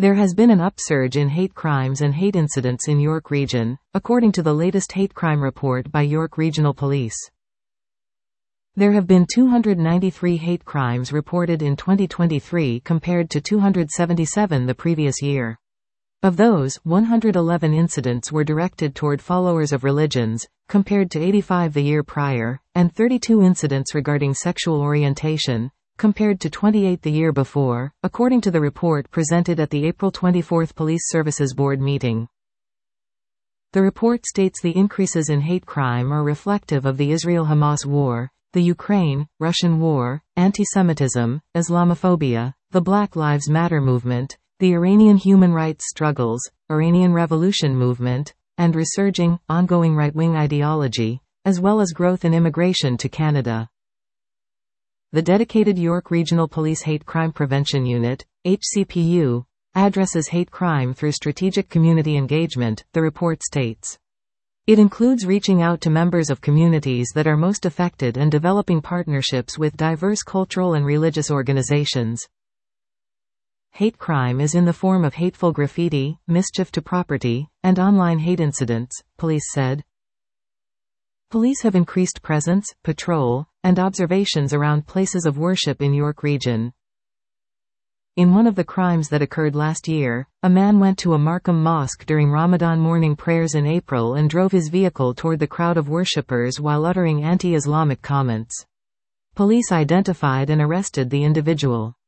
There has been an upsurge in hate crimes and hate incidents in York Region, according to the latest hate crime report by York Regional Police. There have been 293 hate crimes reported in 2023 compared to 277 the previous year. Of those, 111 incidents were directed toward followers of religions, compared to 85 the year prior, and 32 incidents regarding sexual orientation, compared to 28 the year before, according to the report presented at the April 24 Police Services Board meeting. The report states the increases in hate crime are reflective of the Israel-Hamas war, the Ukraine-Russian war, anti-Semitism, Islamophobia, the Black Lives Matter movement, the Iranian human rights struggles, Iranian Revolution movement, and resurging, ongoing right-wing ideology, as well as growth in immigration to Canada. The dedicated York Regional Police Hate Crime Prevention Unit, HCPU, addresses hate crime through strategic community engagement, the report states. It includes reaching out to members of communities that are most affected and developing partnerships with diverse cultural and religious organizations. Hate crime is in the form of hateful graffiti, mischief to property, and online hate incidents, police said. Police have increased presence, patrol, and observations around places of worship in York Region. In one of the crimes that occurred last year, a man went to a Markham mosque during Ramadan morning prayers in April and drove his vehicle toward the crowd of worshippers while uttering anti-Islamic comments. Police identified and arrested the individual.